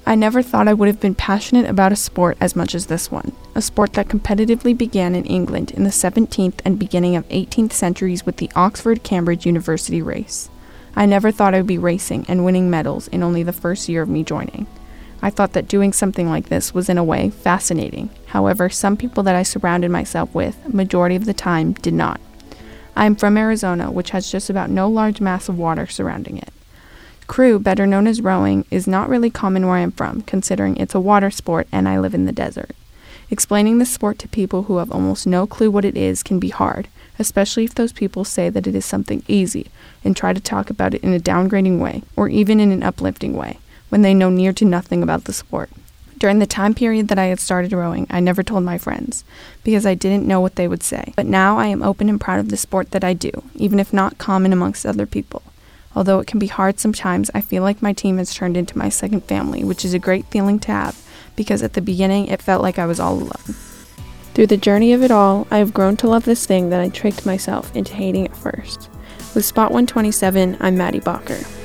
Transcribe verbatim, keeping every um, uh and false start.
I never thought I would have been passionate about a sport as much as this one, a sport that competitively began in England in the seventeenth and beginning of eighteenth centuries with the Oxford-Cambridge University race. I never thought I would be racing and winning medals in only the first year of me joining. I thought that doing something like this was in a way fascinating. However, some people that I surrounded myself with, majority of the time, did not. I am from Arizona, which has just about no large mass of water surrounding it. Crew, better known as rowing, is not really common where I am from, considering it's a water sport and I live in the desert. Explaining this sport to people who have almost no clue what it is can be hard, especially if those people say that it is something easy and try to talk about it in a downgrading way, or even in an uplifting way, when they know near to nothing about the sport. During the time period that I had started rowing, I never told my friends, because I didn't know what they would say. But now I am open and proud of the sport that I do, even if not common amongst other people. Although it can be hard sometimes, I feel like my team has turned into my second family, which is a great feeling to have, because at the beginning it felt like I was all alone. Through the journey of it all, I have grown to love this thing that I tricked myself into hating at first. With Spot one twenty-seven, I'm Maddie Bacher.